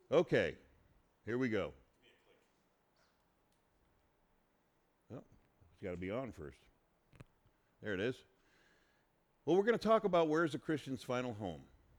Okay, here we go. Oh, it's got to be on first. There it is. Well, we're going to talk about where's a Christian's final home.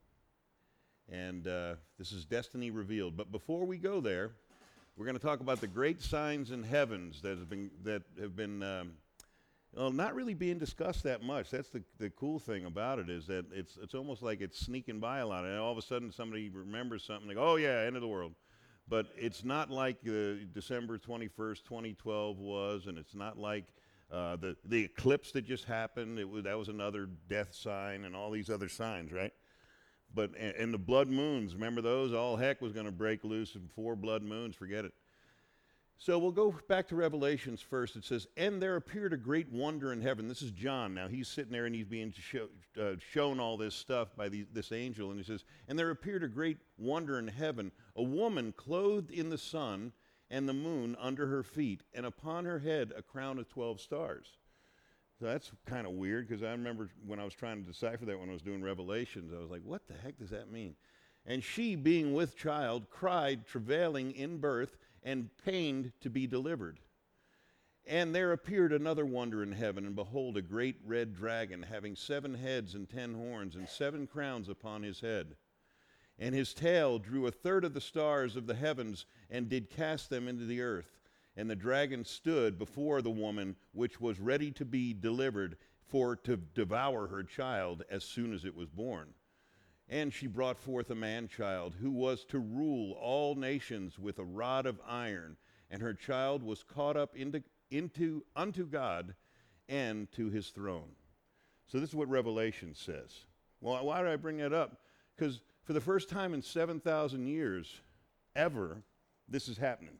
And this is Destiny Revealed. But before we go there, we're going to talk about the great signs in heavens that have been well, not really being discussed that much. That's the cool thing about it, is that it's almost like it's sneaking by a lot. And all of a sudden somebody remembers something like, oh yeah, end of the world. But it's not like December 21st, 2012 was, and it's not like the eclipse that just happened. That was another death sign, and all these other signs, right? But and the blood moons, remember those? All heck was going to break loose in 4 blood moons. Forget it. So we'll go back to Revelations first. It says, "And there appeared a great wonder in heaven." This is John. Now he's sitting there and he's being shown all this stuff by this angel, and he says, "And there appeared a great wonder in heaven, a woman clothed in the sun and the moon under her feet, and upon her head a crown of 12 stars." So that's kind of weird, because I remember when I was trying to decipher that when I was doing Revelations, I was like, what the heck does that mean? "And she, being with child, cried, travailing in birth, and pained to be delivered. And there appeared another wonder in heaven, and behold, a great red dragon, having 7 heads and 10 horns, and 7 crowns upon his head. And his tail drew a third of the stars of the heavens, and did cast them into the earth. And the dragon stood before the woman, which was ready to be delivered, for to devour her child as soon as it was born. And she brought forth a man-child, who was to rule all nations with a rod of iron. And her child was caught up unto God and to his throne." So this is what Revelation says. Well, why did I bring that up? Because for the first time in 7,000 years, ever, this is happening.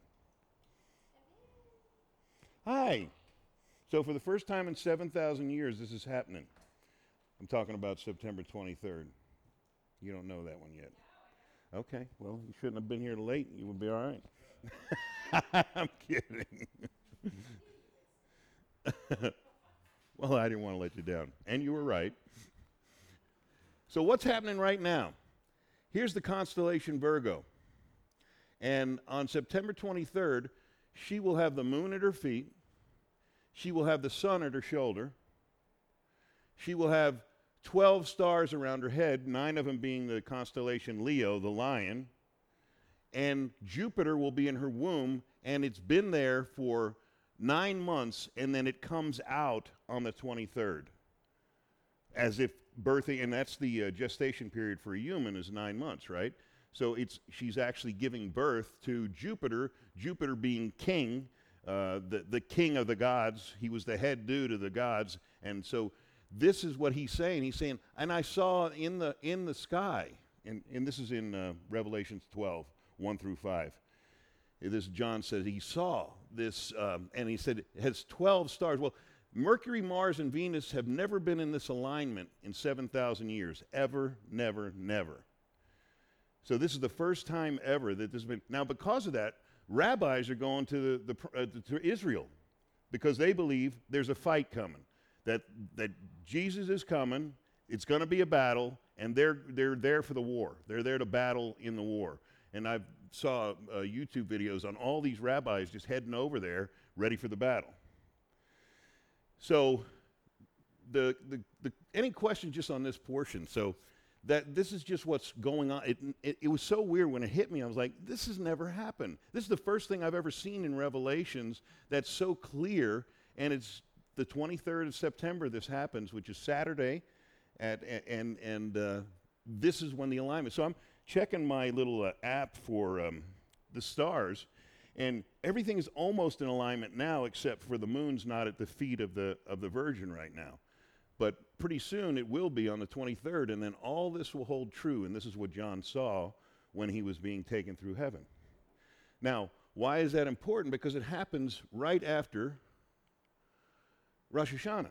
Hi. So for the first time in 7,000 years, this is happening. I'm talking about September 23rd. You don't know that one yet. Okay, well, you shouldn't have been here late. You would be all right. I'm kidding. Well, I didn't want to let you down. And you were right. So what's happening right now? Here's the constellation Virgo. And on September 23rd, she will have the moon at her feet. She will have the sun at her shoulder. She will have 12 stars around her head, 9 of them being the constellation Leo, the lion. And Jupiter will be in her womb, and it's been there for 9 months, and then it comes out on the 23rd. As if birthing, and that's the gestation period for a human is 9 months, right? So she's actually giving birth to Jupiter, Jupiter being king, the king of the gods. He was the head dude of the gods. And so this is what he's saying. He's saying, "And I saw in the sky," and this is in Revelations 12, 1 through 5. This John says he saw this, and he said it has 12 stars. Well, Mercury, Mars, and Venus have never been in this alignment in 7,000 years. Ever, never, never. So this is the first time ever that this has been. Now, because of that, rabbis are going to to Israel, because they believe there's a fight coming, that Jesus is coming. It's going to be a battle, and they're there for the war. They're there to battle in the war. And I saw YouTube videos on all these rabbis just heading over there, ready for the battle. So, any questions just on this portion? So, that this is just what's going on. It was so weird when it hit me. I was like, this has never happened. This is the first thing I've ever seen in Revelations that's so clear, and it's the 23rd of September this happens, which is Saturday, and this is when the alignment. So I'm checking my little app for the stars, and everything is almost in alignment now, except for the moon's not at the feet of the Virgin right now. But pretty soon it will be on the 23rd, and then all this will hold true, and this is what John saw when he was being taken through heaven. Now, why is that important? Because it happens right after Rosh Hashanah.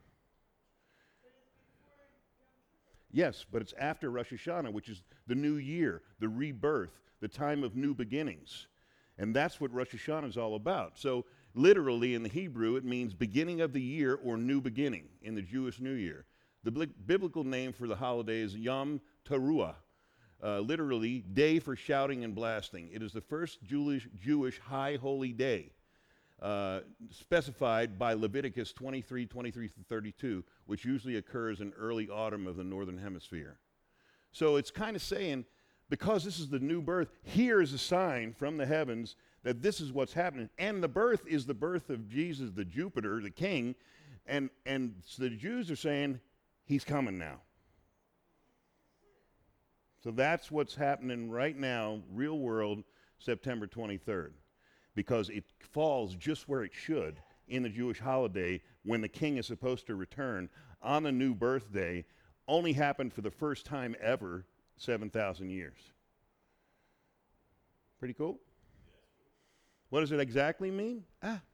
Yes, but it's after Rosh Hashanah, which is the new year, the rebirth, the time of new beginnings. And that's what Rosh Hashanah is all about. So literally in the Hebrew, it means beginning of the year or new beginning in the Jewish New Year. The biblical name for the holiday is Yom Teruah, literally day for shouting and blasting. It is the first Jewish high holy day specified by Leviticus 23 through 32, which usually occurs in early autumn of the northern hemisphere. So it's kind of saying, because this is the new birth, here is a sign from the heavens that this is what's happening. And the birth is the birth of Jesus, the Jupiter, the king. And so the Jews are saying, he's coming now. So that's what's happening right now, real world, September 23rd. Because it falls just where it should in the Jewish holiday when the king is supposed to return on the new birthday. Only happened for the first time ever, 7,000 years. Pretty cool? What does it exactly mean?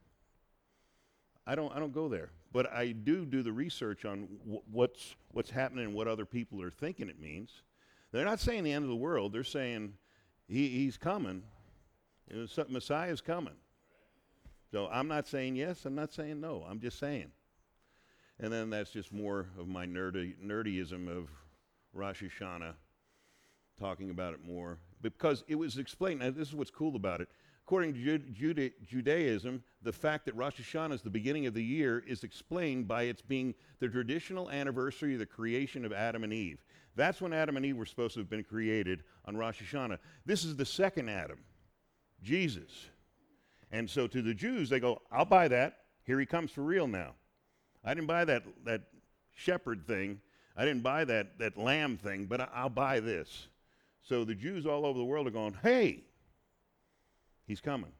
I don't go there. But I do the research on what's happening and what other people are thinking it means. They're not saying the end of the world. They're saying he's coming. Messiah's coming. So I'm not saying yes, I'm not saying no. I'm just saying. And then that's just more of my nerdyism of Rosh Hashanah, talking about it more. Because it was explained, and this is what's cool about it. According to Judaism, the fact that Rosh Hashanah is the beginning of the year is explained by its being the traditional anniversary of the creation of Adam and Eve. That's when Adam and Eve were supposed to have been created on Rosh Hashanah. This is the second Adam, Jesus. And so to the Jews, they go, I'll buy that. Here he comes for real now. I didn't buy that shepherd thing. I didn't buy that lamb thing, but I'll buy this. So the Jews all over the world are going, hey, he's coming.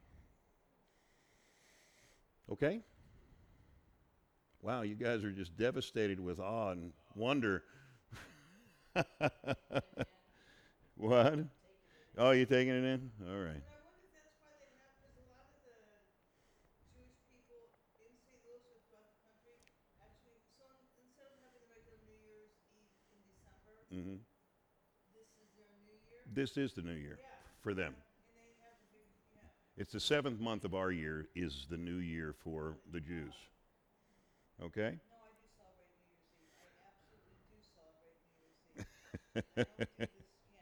Okay? Wow, you guys are just devastated with awe and wonder. What? Oh, you're taking it in? All right. And I wonder if that's why they have, because a lot of the Jewish people in St. Louis or throughout the country, actually, so instead of having the regular New Year's Eve in December, Mm-hmm. this is their New Year. This is the new year for them. And they have the big, It's the 7th month of our year is the new year for the Jews. Okay? No, I do celebrate New Year's Eve. I absolutely do celebrate New Year's Eve. I don't do this,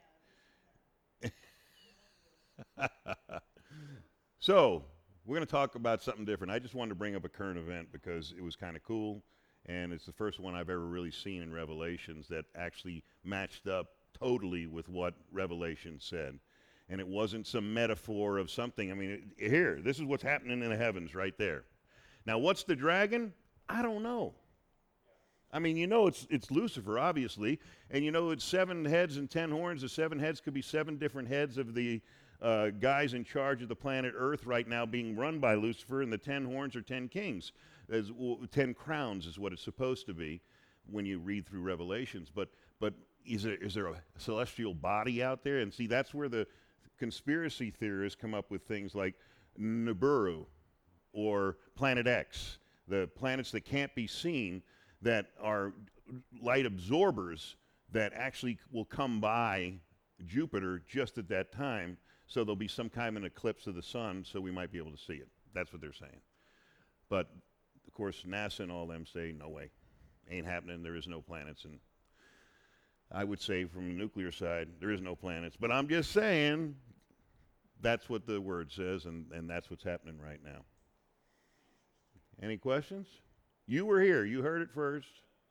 So, we're going to talk about something different. I just wanted to bring up a current event because it was kind of cool, and it's the first one I've ever really seen in Revelations that actually matched up totally with what Revelation said. And it wasn't some metaphor of something. I mean, here, this is what's happening in the heavens right there. Now, what's the dragon? I don't know. I mean, you know it's Lucifer, obviously, and you know it's 7 heads and 10 horns. The 7 heads could be 7 different heads of the guys in charge of the planet Earth right now being run by Lucifer, and the 10 horns are 10 kings. 10 crowns is what it's supposed to be when you read through Revelations. But is there a celestial body out there? And see, that's where the conspiracy theorists come up with things like Nibiru or Planet X, the planets that can't be seen that are light absorbers that actually will come by Jupiter just at that time. So there'll be some kind of an eclipse of the sun, so we might be able to see it. That's what they're saying. But, of course, NASA and all them say, no way. Ain't happening. There is no planets. And I would say from the nuclear side, there is no planets. But I'm just saying that's what the word says, and that's what's happening right now. Any questions? You were here. You heard it first.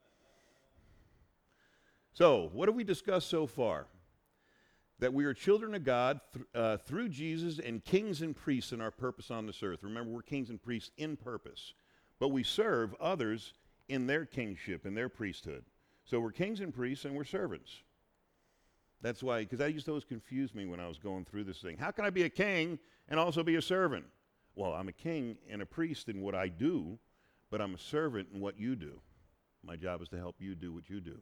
So, what have we discussed so far? That we are children of God through Jesus and kings and priests in our purpose on this earth. Remember, we're kings and priests in purpose. But we serve others in their kingship, in their priesthood. So we're kings and priests and we're servants. That's why, because that used to always confuse me when I was going through this thing. How can I be a king and also be a servant? Well, I'm a king and a priest in what I do, but I'm a servant in what you do. My job is to help you do what you do.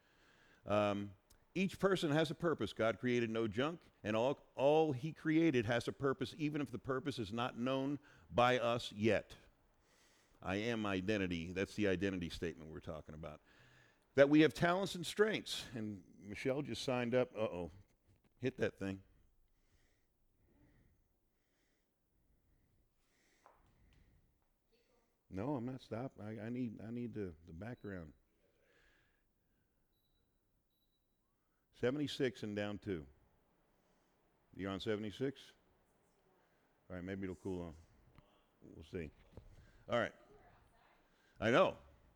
Each person has a purpose. God created no junk, and all he created has a purpose, even if the purpose is not known by us yet. I am identity. That's the identity statement we're talking about. That we have talents and strengths. And Michelle just signed up. Uh-oh. Hit that thing. No, I'm not stopped. I need the background. 76 and down 2. You on 76? All right, maybe it'll cool on. We'll see. All right. I know.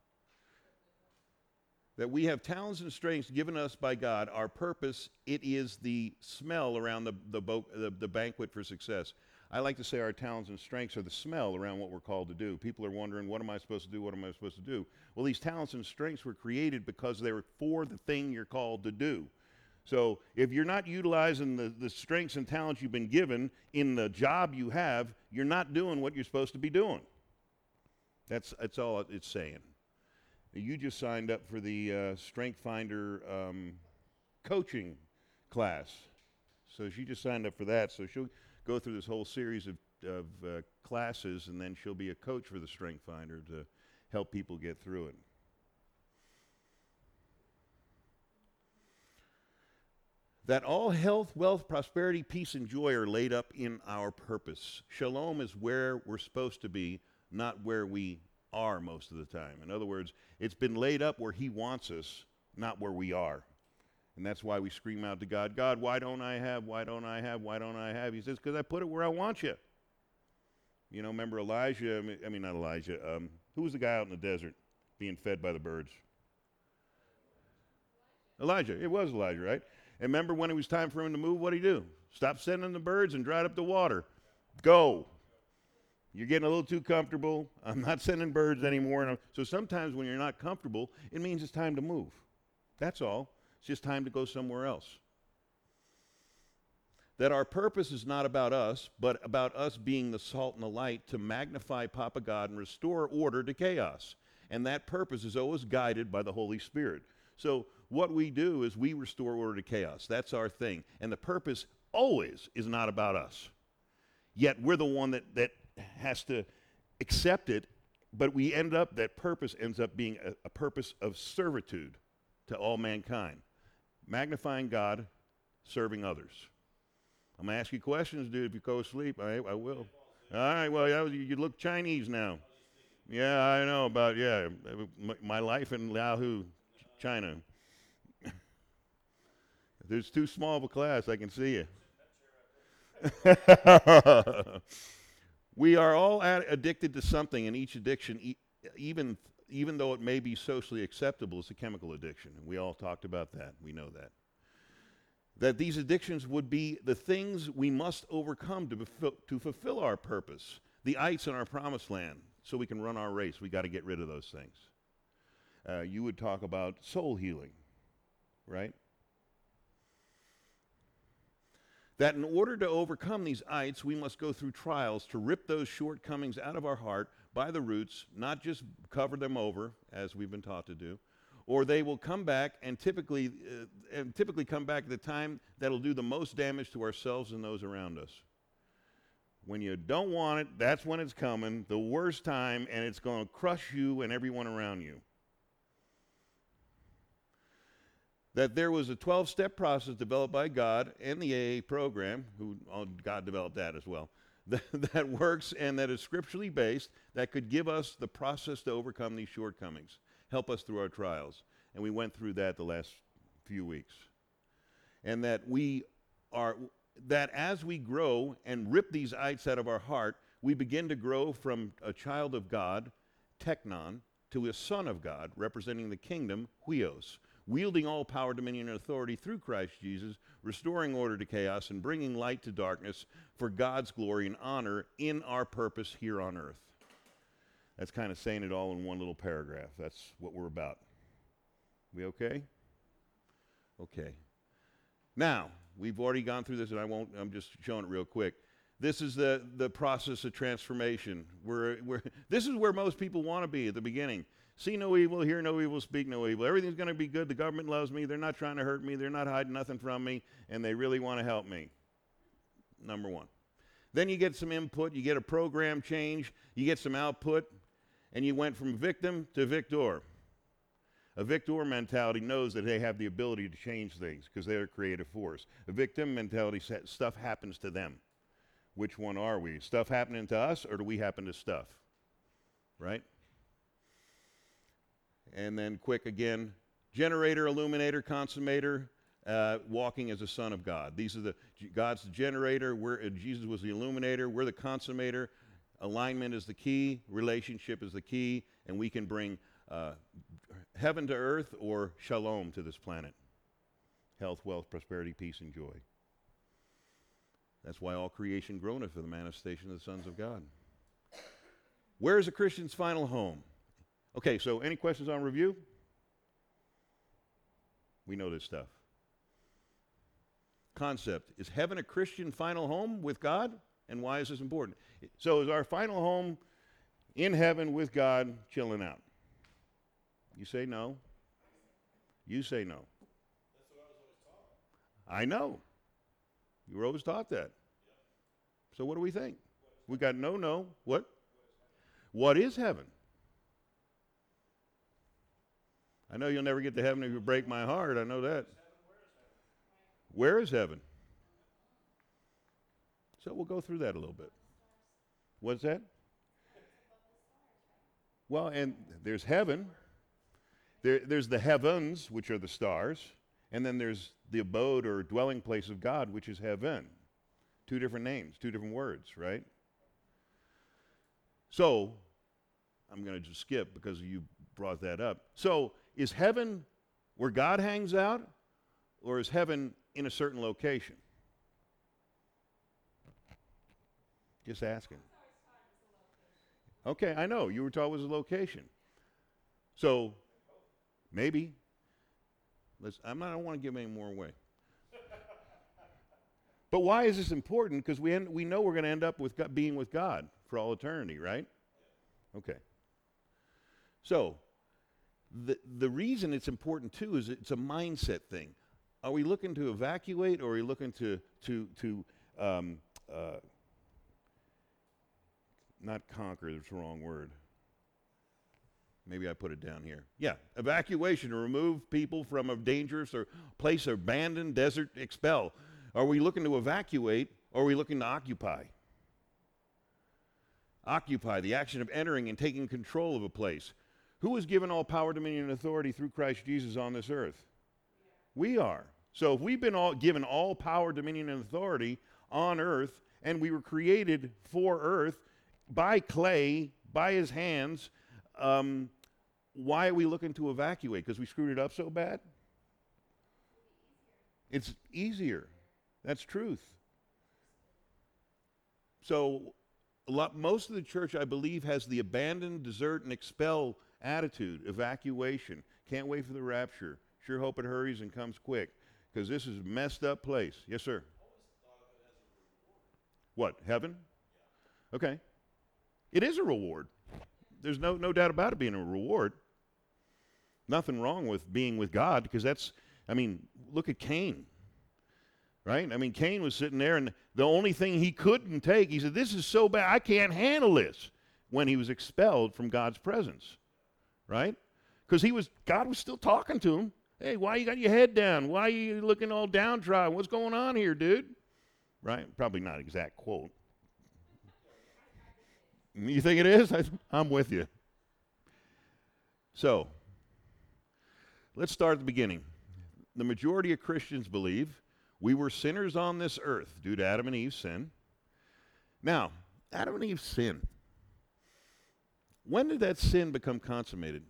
That we have talents and strengths given us by God. Our purpose, it is the smell around the banquet for success. I like to say our talents and strengths are the smell around what we're called to do. People are wondering, what am I supposed to do? What am I supposed to do? Well, these talents and strengths were created because they were for the thing you're called to do. So if you're not utilizing the strengths and talents you've been given in the job you have, you're not doing what you're supposed to be doing. That's all it's saying. You just signed up for the Strength Finder coaching class. So she just signed up for that. So she'll go through this whole series of classes, and then she'll be a coach for the Strength Finder to help people get through it. That all health, wealth, prosperity, peace, and joy are laid up in our purpose. Shalom is where we're supposed to be, not where we are most of the time. In other words, it's been laid up where he wants us, not where we are. And that's why we scream out to God, God, why don't I have, why don't I have, why don't I have? He says, because I put it where I want you. You know, remember Elijah, not Elijah, who was the guy out in the desert being fed by the birds? Elijah. It was Elijah, right? And remember when it was time for him to move, what did he do? Stop sending the birds and dried up the water. Go. You're getting a little too comfortable. I'm not sending birds anymore. So sometimes when you're not comfortable, it means it's time to move. That's all. It's just time to go somewhere else. That our purpose is not about us, but about us being the salt and the light to magnify Papa God and restore order to chaos. And that purpose is always guided by the Holy Spirit. So what we do is we restore order to chaos. That's our thing. And the purpose always is not about us. Yet we're the one that has to accept it, but that purpose ends up being a purpose of servitude to all mankind. Magnifying God, serving others. I'm going to ask you questions, dude. If you go to sleep, I will. All right, well, you look Chinese now. Yeah, I know about, my life in Liaohu, China. There's too small of a class, I can see you. We are all addicted to something, and each addiction, even though it may be socially acceptable, is a chemical addiction. And we all talked about that. We know that. That these addictions would be the things we must overcome to fulfill our purpose, the ites in our promised land, so we can run our race. We got to get rid of those things. You would talk about soul healing, right? That in order to overcome these ites, we must go through trials to rip those shortcomings out of our heart by the roots, not just cover them over, as we've been taught to do, or they will come back and typically come back at the time that'll do the most damage to ourselves and those around us. When you don't want it, that's when it's coming, the worst time, and it's going to crush you and everyone around you. That there was a 12-step process developed by God and the AA program, God developed that as well, that works and that is scripturally based, that could give us the process to overcome these shortcomings, help us through our trials. And we went through that the last few weeks. And that that as we grow and rip these ites out of our heart, we begin to grow from a child of God, teknon, to a son of God, representing the kingdom, huios, wielding all power, dominion, and authority through Christ Jesus, restoring order to chaos, and bringing light to darkness for God's glory and honor in our purpose here on earth. That's kind of saying it all in one little paragraph. That's what we're about. We okay? Okay. Now, we've already gone through this, and I'm just showing it real quick. This is the process of transformation. This is where most people want to be at the beginning. See no evil, hear no evil, speak no evil. Everything's going to be good. The government loves me. They're not trying to hurt me. They're not hiding nothing from me, and they really want to help me. Number one. Then you get some input. You get a program change. You get some output, and you went from victim to victor. A victor mentality knows that they have the ability to change things because they're a creative force. A victim mentality says stuff happens to them. Which one are we? Stuff happening to us, or do we happen to stuff? Right? And then quick again, generator, illuminator, consummator. walking as a son of God. These are God's the generator. Jesus was the illuminator. We're the consummator. Alignment is the key. Relationship is the key. And we can bring heaven to earth or shalom to this planet. Health, wealth, prosperity, peace, and joy. That's why all creation groaneth for the manifestation of the sons of God. Where is a Christian's final home? Okay, so any questions on review? We know this stuff. Concept. Is heaven a Christian final home with God? And why is this important? So is our final home in heaven with God chilling out? You say no. You say no. That's what I was always taught. I know. You were always taught that. Yep. So what do we think? We got no. What? What is heaven? I know you'll never get to heaven if you break my heart. I know that. Where is heaven? So we'll go through that a little bit. What's that? Well, and there's heaven. There's the heavens, which are the stars. And then there's the abode or dwelling place of God, which is heaven. Two different names, two different words, right? So, I'm going to just skip because you brought that up. So, is heaven where God hangs out, or is heaven in a certain location? Just asking. Okay, I know. You were taught it was a location. So, maybe. I don't want to give any more away. But why is this important? Because we know we're going to end up with being with God for all eternity, right? Okay. So, the reason it's important too is it's a mindset thing. Are we looking to evacuate, or are we looking to not conquer? That's the wrong word. Maybe I put it down here. Yeah, evacuation, to remove people from a dangerous or place, abandoned, desert, expel. Are we looking to evacuate, or are we looking to occupy? Occupy, the action of entering and taking control of a place. Who is given all power, dominion, and authority through Christ Jesus on this earth? We are. So if we've been given all power, dominion, and authority on earth, and we were created for earth by clay, by his hands, why are we looking to evacuate? Because we screwed it up so bad? It's easier. That's truth. So most of the church, I believe, has the abandon, desert, and expel attitude, evacuation. Can't wait for the rapture. Sure hope it hurries and comes quick, because this is a messed up place. Yes, sir? I always thought of it as a reward. What, heaven? Yeah. Okay. It is a reward. There's no doubt about it being a reward. Nothing wrong with being with God, because look at Cain. Right? Cain was sitting there, and the only thing he couldn't take, he said, this is so bad, I can't handle this, when he was expelled from God's presence. Right? Because God was still talking to him. Hey, why you got your head down? Why are you looking all downtrodden? What's going on here, dude? Right? Probably not exact quote. You think it is? I'm with you. So, let's start at the beginning. The majority of Christians believe we were sinners on this earth due to Adam and Eve's sin. Now, Adam and Eve's sin. When did that sin become consummated?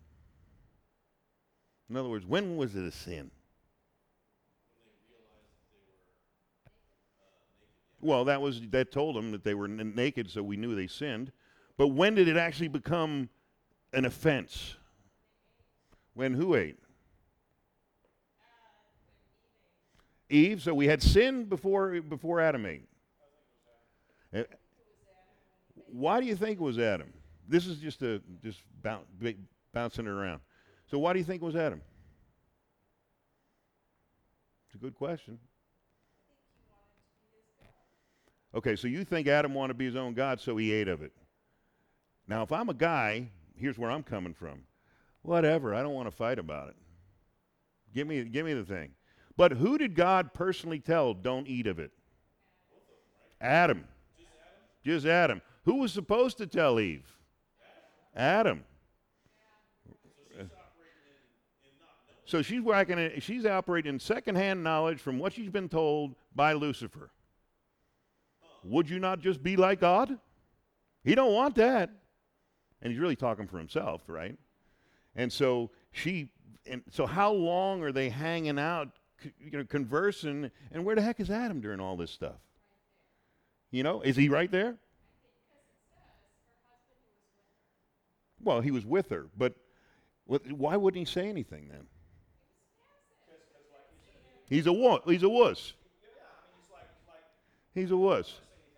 In other words, when was it a sin? When they realized that they were naked. Well, that told them that they were naked, so we knew they sinned. But when did it actually become an offense? When who ate? Eve. So we had sin before Adam ate. Why do you think it was Adam? This is just bouncing it around. So why do you think it was Adam? It's a good question. Okay, so you think Adam wanted to be his own God, so he ate of it. Now, if I'm a guy, here's where I'm coming from. Whatever, I don't want to fight about it. Give me the thing. But who did God personally tell, don't eat of it? Adam. Just Adam. Who was supposed to tell Eve? So she's operating secondhand knowledge from what she's been told by Lucifer. Would you not just be like God? He don't want that. And he's really talking for himself, right? And so so how long are they hanging out, conversing? And where the heck is Adam during all this stuff? Is he right there? Well, he was with her, but why wouldn't he say anything then? He's a wuss. He's a wuss. He's a wuss.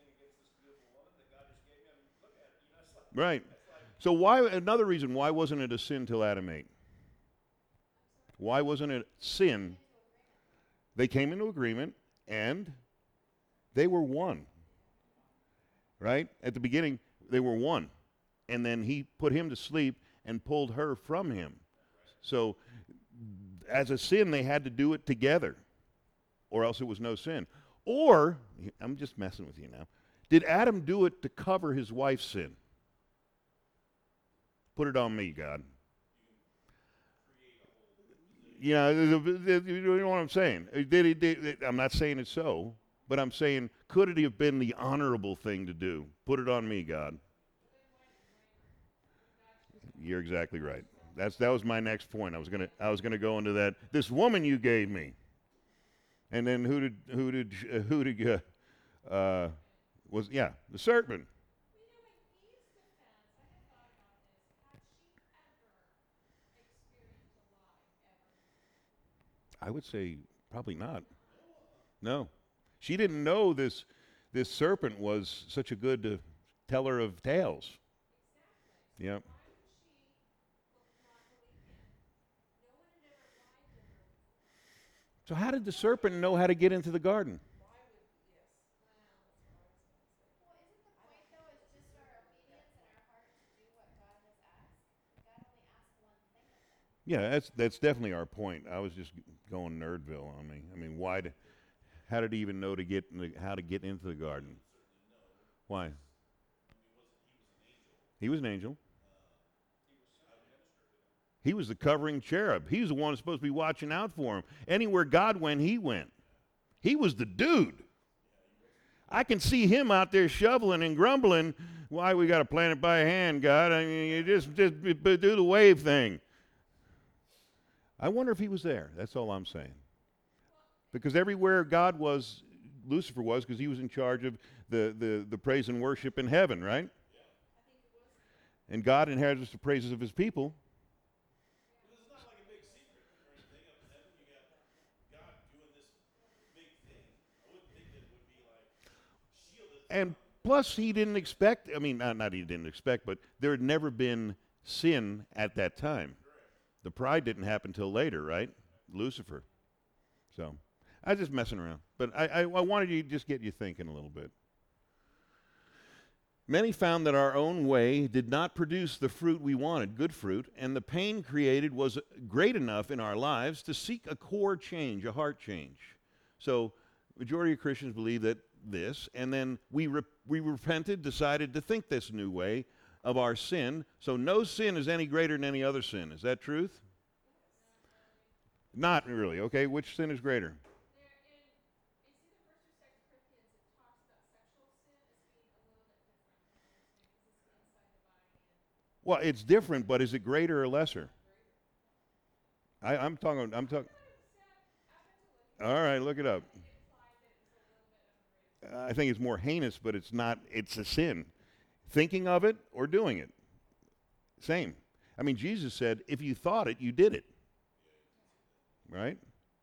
Right. So another reason, why wasn't it a sin till Adam ate? Why wasn't it sin? They came into agreement, and they were one. Right? At the beginning, they were one. And then he put him to sleep and pulled her from him. So as a sin, they had to do it together, or else it was no sin. Or, I'm just messing with you now, did Adam do it to cover his wife's sin? Put it on me, God. You know what I'm saying? I'm not saying it's so, but I'm saying, could it have been the honorable thing to do? Put it on me, God. You're exactly right. That was my next point. I was gonna go into that. This woman you gave me, and then the serpent. I would say probably not. No, she didn't know this serpent was such a good teller of tales. Yeah. So how did the serpent know how to get into the garden? Yeah, that's definitely our point. I was just going nerdville on me. I mean, how did he even know how to get into the garden? Why? He was an angel. He was the covering cherub. He was the one who's supposed to be watching out for him. Anywhere God went, he went. He was the dude. I can see him out there shoveling and grumbling. Why we got to plant it by hand, God? I mean, you just do the wave thing. I wonder if he was there. That's all I'm saying. Because everywhere God was, Lucifer was, because he was in charge of the praise and worship in heaven, right? And God inherits the praises of his people. It's not like a big secret or anything up in heaven. You got God doing this big thing. I wouldn't think that it would be like shielded. And plus, he didn't expect, I mean, not he didn't expect, but there had never been sin at that time. The pride didn't happen till later, right? Lucifer. So, I was just messing around. But I wanted to just get you thinking a little bit. Many found that our own way did not produce the fruit we wanted, good fruit, and the pain created was great enough in our lives to seek a core change, a heart change. So, majority of Christians believe that this, and then we repented, decided to think this new way of our sin. So no sin is any greater than any other sin. Is that truth? Not really. Okay, which sin is greater? Well, it's different, but is it greater or lesser? I'm talking. All right, look it up. I think it's more heinous, but it's not. It's a sin. Thinking of it or doing it. Same. I mean, Jesus said, if you thought it, you did it. Right?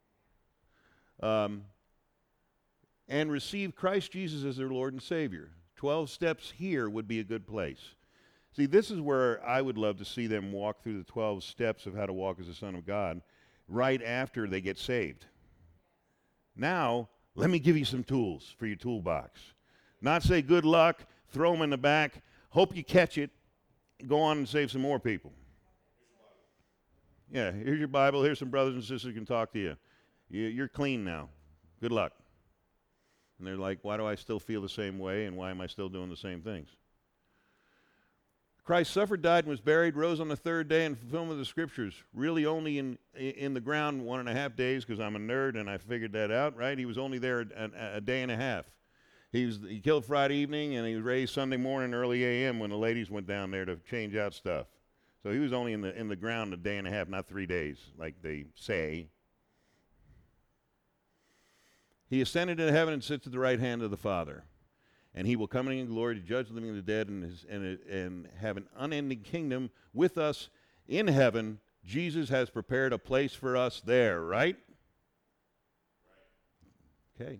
And receive Christ Jesus as their Lord and Savior. 12 steps here would be a good place. See, this is where I would love to see them walk through the 12 steps of how to walk as a son of God right after they get saved. Now, let me give you some tools for your toolbox. Not say good luck, throw them in the back, hope you catch it, go on and save some more people. Yeah, here's your Bible. Here's some brothers and sisters who can talk to you. You're clean now. Good luck. And they're like, why do I still feel the same way, and why am I still doing the same things? Christ suffered, died, and was buried, rose on the third day in fulfillment of the Scriptures. Really only in the ground 1.5 days, because I'm a nerd and I figured that out, right? He was only there a day and a half. He killed Friday evening, and he was raised Sunday morning early a.m. when the ladies went down there to change out stuff. So he was only in the ground a day and a half, not 3 days, like they say. He ascended into heaven and sits at the right hand of the Father. And he will come in glory to judge the living and the dead, and have an unending kingdom with us in heaven. Jesus has prepared a place for us there, right? Okay.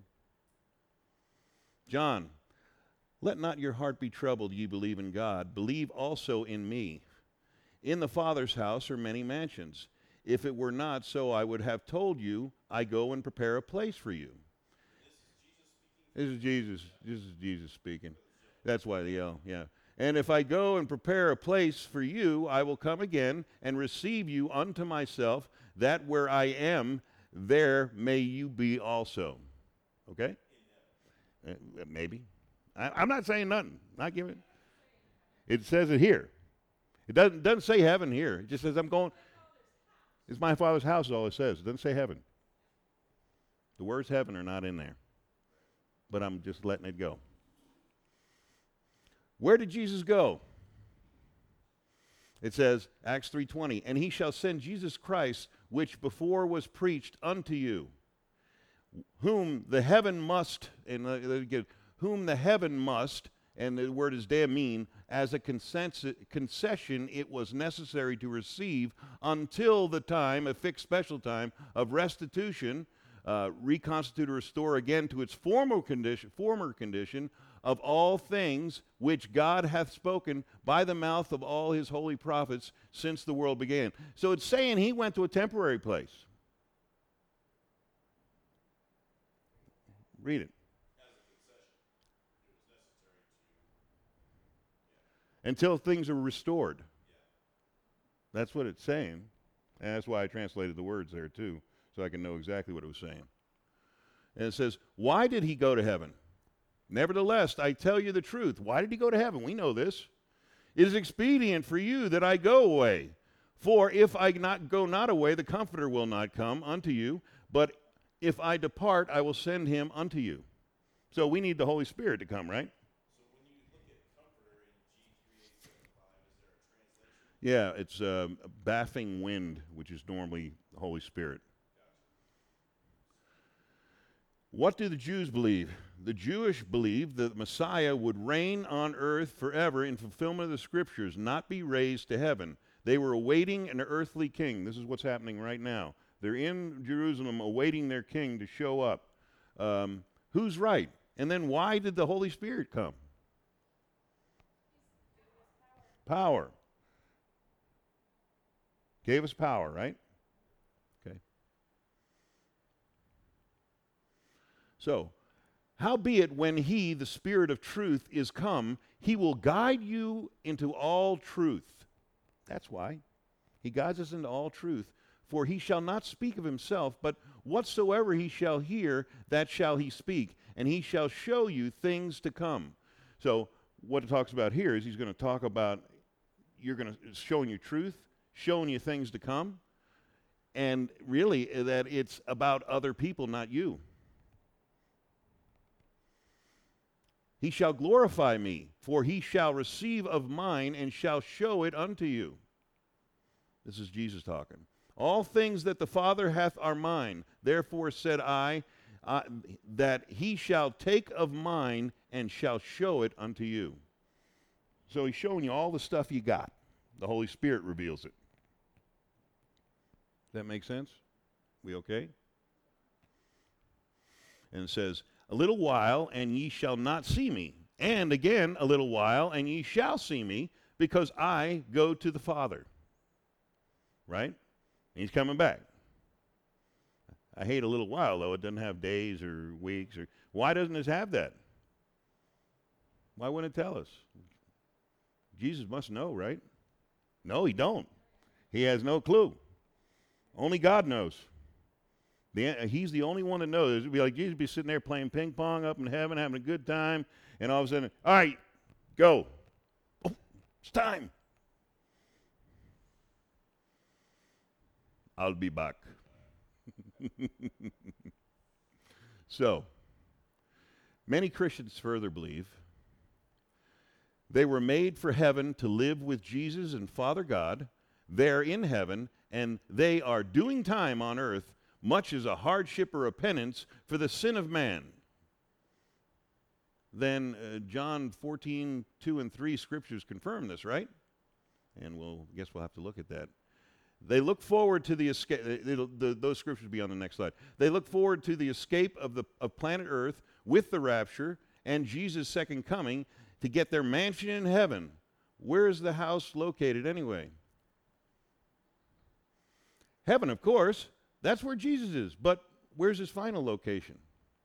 John, let not your heart be troubled, ye believe in God. Believe also in me. In the Father's house are many mansions. If it were not so, I would have told you, I go and prepare a place for you. This is Jesus. This is Jesus speaking. That's why they yell, yeah. And if I go and prepare a place for you, I will come again and receive you unto myself, that where I am, there may you be also. Okay? Maybe. I'm not saying nothing. Not giving. It says it here. It doesn't say heaven here. It just says I'm going. It's my Father's house is all it says. It doesn't say heaven. The words heaven are not in there. But I'm just letting it go. Where did Jesus go? It says, Acts 3:20, and he shall send Jesus Christ, which before was preached unto you, whom the heaven must, and whom the heaven must, and the word is dameen, as a concession it was necessary to receive until the time, a fixed special time, of restitution, reconstitute or restore again to its former condition of all things which God hath spoken by the mouth of all his holy prophets since the world began. So it's saying he went to a temporary place. Read it. Until things are restored. That's what it's saying. And that's why I translated the words there too, so I can know exactly what it was saying. And it says, why did he go to heaven? Nevertheless, I tell you the truth. Why did he go to heaven? We know this. It is expedient for you that I go away. For if I go not away, the Comforter will not come unto you. But if I depart, I will send him unto you. So we need the Holy Spirit to come, right? So when you look at Comforter in G3875, is there a translation? Yeah, it's baffing wind, which is normally the Holy Spirit. What do the Jews believe? The Jewish believe that Messiah would reign on earth forever in fulfillment of the Scriptures, not be raised to heaven. They were awaiting an earthly king. This is what's happening right now. They're in Jerusalem awaiting their king to show up. Who's right? And then why did the Holy Spirit come? Power. Gave us power, right? Okay. So, howbeit when he, the Spirit of truth, is come, he will guide you into all truth. That's why. He guides us into all truth. For he shall not speak of himself, but whatsoever he shall hear, that shall he speak. And he shall show you things to come. So, what it talks about here is he's going to talk about, showing you truth, showing you things to come, and really that it's about other people, not you. He shall glorify me, for he shall receive of mine and shall show it unto you. This is Jesus talking. All things that the Father hath are mine. Therefore said I, that he shall take of mine and shall show it unto you. So he's showing you all the stuff you got. The Holy Spirit reveals it. Does that make sense? We okay? And it says, a little while, and ye shall not see me. And again, a little while, and ye shall see me, because I go to the Father. Right? And he's coming back. I hate a little while, though. It doesn't have days or weeks. Why doesn't it have that? Why wouldn't it tell us? Jesus must know, right? No, he don't. He has no clue. Only God knows. He's the only one that knows. It would be like Jesus would be sitting there playing ping pong up in heaven, having a good time, and all of a sudden, all right, go. Oh, It's time. I'll be back. So, many Christians further believe they were made for heaven to live with Jesus and Father God there in heaven, and they are doing time on earth much as a hardship or a penance for the sin of man. Then John 14, 2 and 3 scriptures confirm this, right? And guess we'll have to look at that. They look forward to the escape. Those scriptures will be on the next slide. They look forward to the escape of planet Earth with the rapture and Jesus' second coming to get their mansion in heaven. Where is the house located anyway? Heaven, of course. That's where Jesus is. But where's his final location?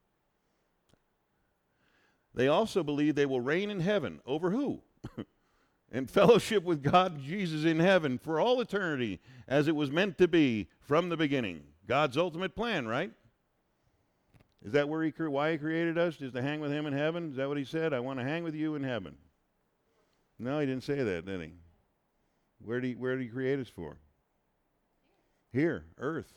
They also believe they will reign in heaven. Over who? And fellowship with God and Jesus in heaven for all eternity, as it was meant to be from the beginning. God's ultimate plan, right? Is that why he created us? Just to hang with him in heaven? Is that what he said? I want to hang with you in heaven. No, he didn't say that, did he? Where did he create us for? Here, earth.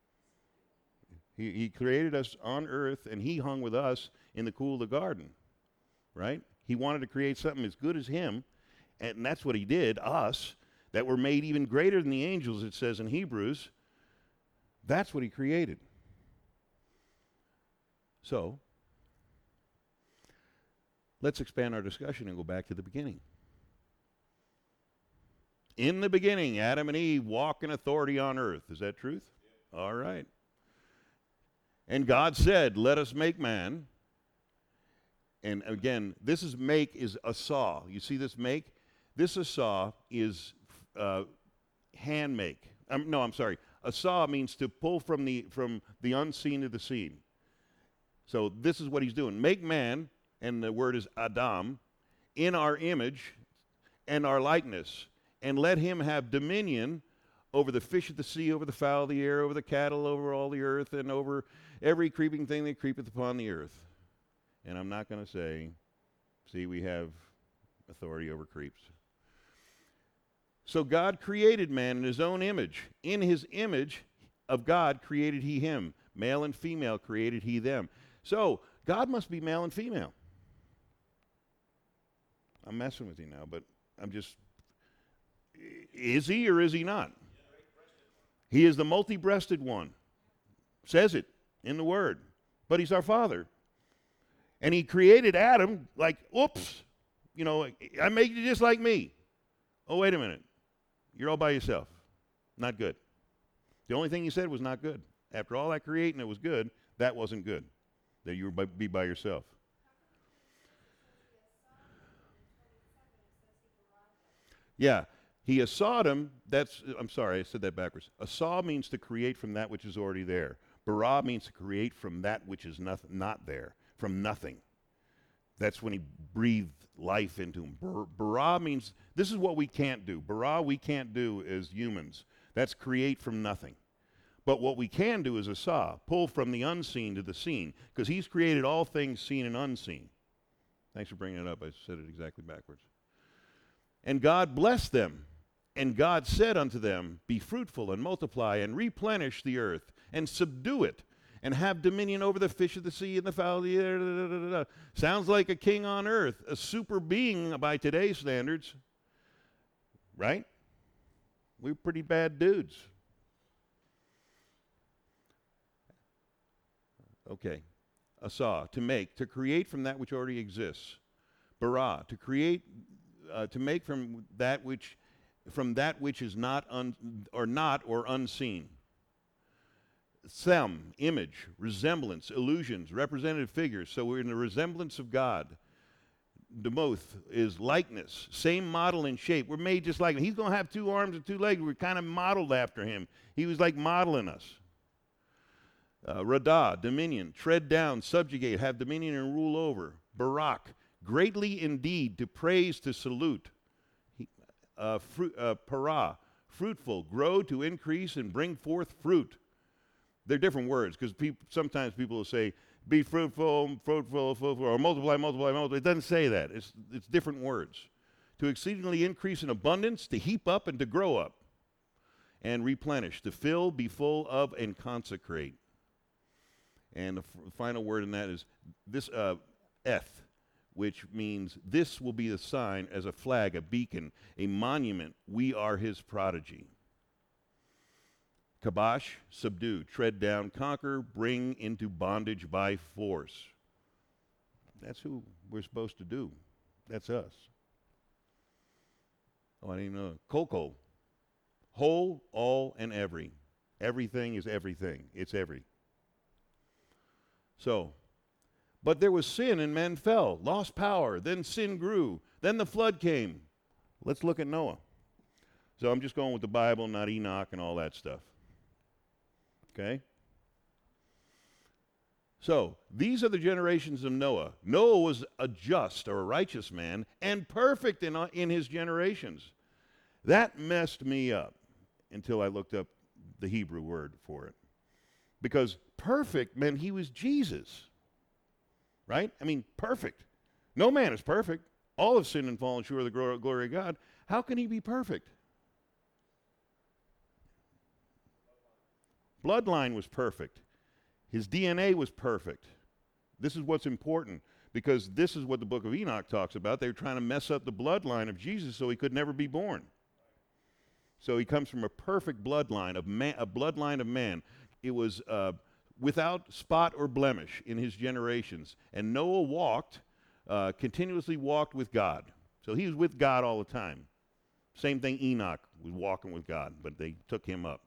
He created us on earth, and he hung with us in the cool of the garden, right? He wanted to create something as good as him, and that's what he did, us, that were made even greater than the angels, it says in Hebrews. That's what he created. So, let's expand our discussion and go back to the beginning. In the beginning, Adam and Eve walk in authority on earth. Is that truth? Yeah. All right. And God said, let us make man. And again, this is make is a saw. You see this make? This a saw is hand make. No, I'm sorry. A saw means to pull from the unseen to the seen. So this is what he's doing. Make man, and the word is Adam, in our image and our likeness, and let him have dominion over the fish of the sea, over the fowl of the air, over the cattle, over all the earth, and over every creeping thing that creepeth upon the earth. And I'm not going to say, see, we have authority over creeps. So God created man in his own image. In his image of God created he him. Male and female created he them. So God must be male and female. I'm messing with you now, but I'm just, is he or is he not? He is the multi-breasted one. Says it in the word. But he's our father. And he created Adam like, oops, I made you just like me. Oh, wait a minute. You're all by yourself. Not good. The only thing he said was not good. After all that creating, it was good. That wasn't good. That you would be by yourself. Yeah. He assawed him. I'm sorry, I said that backwards. Asaw means to create from that which is already there. Bara means to create from that which is not there, from nothing. That's when he breathed life into him. Bara means, this is what we can't do. Bara we can't do as humans. That's create from nothing. But what we can do is asa, pull from the unseen to the seen, because he's created all things seen and unseen. Thanks for bringing it up. I said it exactly backwards. And God blessed them. And God said unto them, be fruitful and multiply and replenish the earth and subdue it and have dominion over the fish of the sea and the fowl of the air. Sounds like a king on earth, a super being by today's standards. Right? We're pretty bad dudes. Okay. Asa, to make, to create from that which already exists. Bara, to create, to make from that which is not or unseen. Sem, image, resemblance, illusions, representative figures. So we're in the resemblance of God. Demoth is likeness, same model and shape. We're made just like him. He's going to have 2 arms and 2 legs. We're kind of modeled after him. He was like modeling us. Radah, dominion, tread down, subjugate, have dominion and rule over. Barak, greatly indeed, to praise, to salute. Para, fruitful, grow, to increase, and bring forth fruit. They're different words, because sometimes people will say, be fruitful, or multiply. It doesn't say that. It's different words. to exceedingly increase in abundance, to heap up and to grow up, and replenish, to fill, be full of, and consecrate. And the final word in that is this, eth, which means this will be the sign as a flag, a beacon, a monument. We are his prodigy. Kabosh, subdue, tread down, conquer, bring into bondage by force. That's who we're supposed to do. That's us. Oh, I didn't even know. Koko, whole, all, and every. Everything is everything. It's every. So, but there was sin and men fell, lost power, then sin grew, then the flood came. Let's look at Noah. So I'm just going with the Bible, not Enoch and all that stuff. Okay? So, these are the generations of Noah. Noah was a just or a righteous man and perfect in his generations. That messed me up until I looked up the Hebrew word for it. Because perfect meant he was Jesus. Right? I mean, perfect. No man is perfect. All have sinned and fallen short of the glory of God. How can he be perfect? Bloodline was perfect. His DNA was perfect. This is what's important, because this is what the book of Enoch talks about. They were trying to mess up the bloodline of Jesus so he could never be born. So he comes from a perfect bloodline of man, a bloodline of man. It was without spot or blemish in his generations. And Noah walked, continuously walked with God. So he was with God all the time. Same thing, Enoch was walking with God, but they took him up.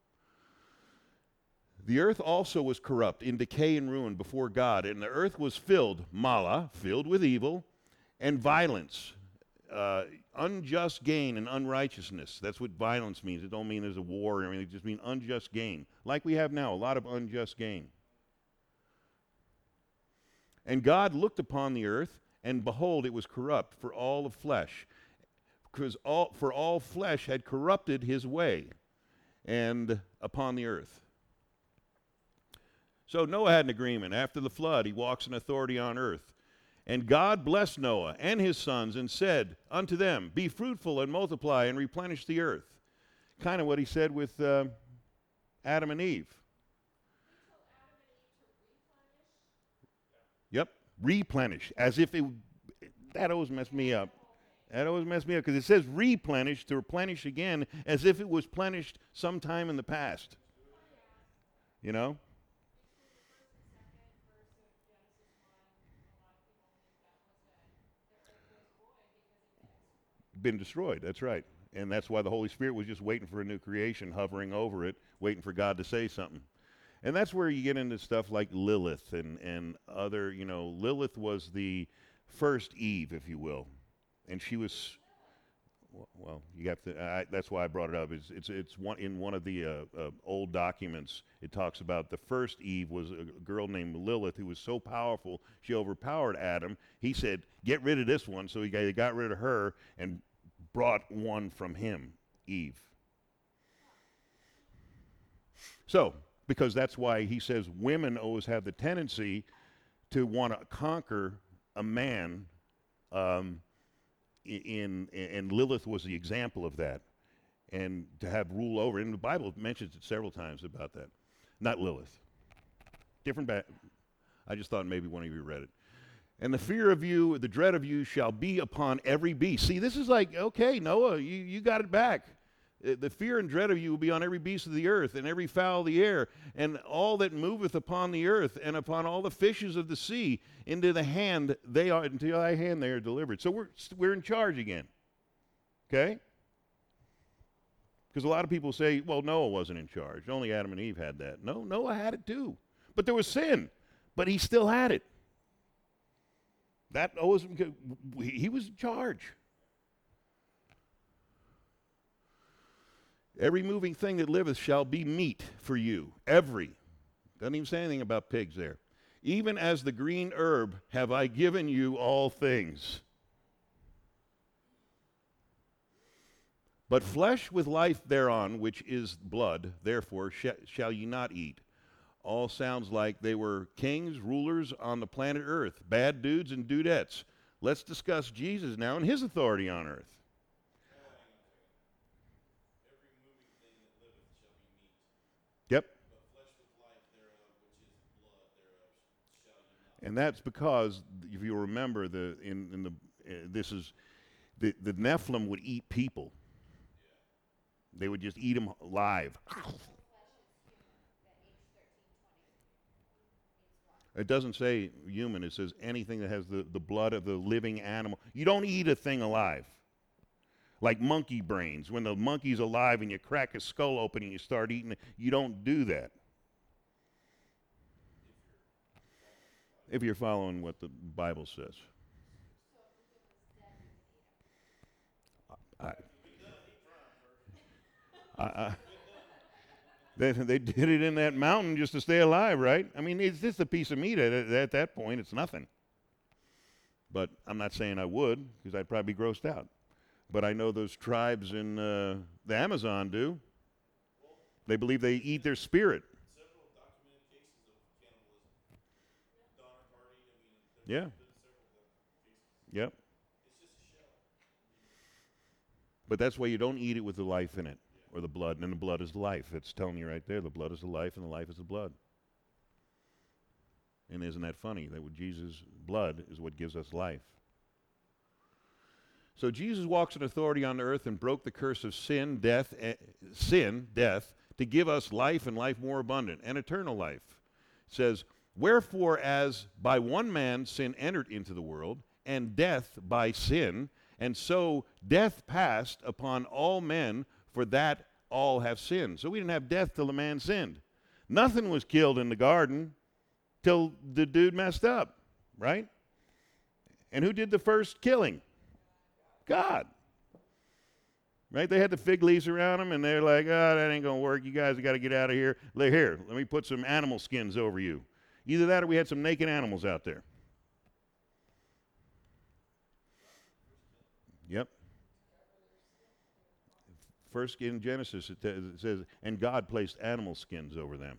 The earth also was corrupt, in decay and ruin before God, and the earth was filled, mala, filled with evil, and violence, unjust gain and unrighteousness. That's what violence means. It don't mean there's a war or anything. It just means unjust gain. Like we have now, a lot of unjust gain. And God looked upon the earth, and behold, it was corrupt for all of flesh, because all flesh had corrupted his way, and upon the earth. So Noah had an agreement. After the flood, he walks in authority on earth. And God blessed Noah and his sons and said unto them, be fruitful and multiply and replenish the earth. Kind of what he said with Adam and Eve. Yep, replenish. As if it, that always messed me up. That always messed me up because it says replenish, to replenish again, as if it was plenished sometime in the past. You know? Been destroyed, that's right. And that's why the Holy Spirit was just waiting for a new creation, hovering over it, waiting for God to say something. And that's where you get into stuff like Lilith and other, you know, Lilith was the first Eve, if you will. And she was, well, you have to, that's why I brought it up. It's one, in one of the old documents, it talks about the first Eve was a girl named Lilith who was so powerful, she overpowered Adam. He said, get rid of this one. So he got rid of her and brought one from him, Eve. So, because that's why he says women always have the tendency to want to conquer a man, and Lilith was the example of that, and to have rule over. And the Bible mentions it several times about that. Not Lilith. Different. I just thought maybe one of you read it. And the fear of you, the dread of you, shall be upon every beast. See, this is like, okay, Noah, you got it back. The fear and dread of you will be on every beast of the earth, and every fowl of the air, and all that moveth upon the earth, and upon all the fishes of the sea. Into thy hand they are delivered. So we're in charge again. Okay? Because a lot of people say, well, Noah wasn't in charge. Only Adam and Eve had that. No, Noah had it too. But there was sin. But he still had it. That was, he was in charge. Every moving thing that liveth shall be meat for you. Every. Doesn't even say anything about pigs there. Even as the green herb have I given you all things. But flesh with life thereon, which is blood, therefore shall ye not eat. All sounds like they were kings, rulers on the planet Earth, bad dudes and dudettes. let's discuss Jesus now and his authority on earth. Oh, hang on a second. Every moving thing that liveth shall be meat, Yep. but flesh with life thereof, which is blood thereof, shall ye not. And that's because, if you remember, this is the Nephilim would eat people. They would just eat them alive. It doesn't say human. It says anything that has the blood of the living animal. You don't eat a thing alive. Like monkey brains. When the monkey's alive and you crack his skull open and you start eating it, you don't do that. If you're following what the Bible says. They did it in that mountain just to stay alive, right? I mean, it's just a piece of meat at that point. It's nothing. But I'm not saying I would, because I'd probably be grossed out. But I know those tribes in the Amazon do. They believe they eat their spirit. Several documented cases of cannibalism. Donner Party, I mean, there's Yeah. been several cases. Yep. It's just a shell. But that's why you don't eat it with the life in it, or the blood. And the blood is the life. It's telling you right there, the blood is the life, and the life is the blood. And isn't that funny, that with Jesus' blood is what gives us life? So Jesus walks in authority on the earth and broke the curse of sin, death, to give us life and life more abundant and eternal life. It says, wherefore as by one man sin entered into the world, and death by sin, and so death passed upon all men, for that all have sinned. So we didn't have death till the man sinned. Nothing was killed in the garden till the dude messed up, right? And who did the first killing? God. Right? They had the fig leaves around them, and they're like, oh, that ain't going to work. You guys have got to get out of here. Here, let me put some animal skins over you. Either that or we had some naked animals out there. Yep. First in Genesis, it says, and God placed animal skins over them.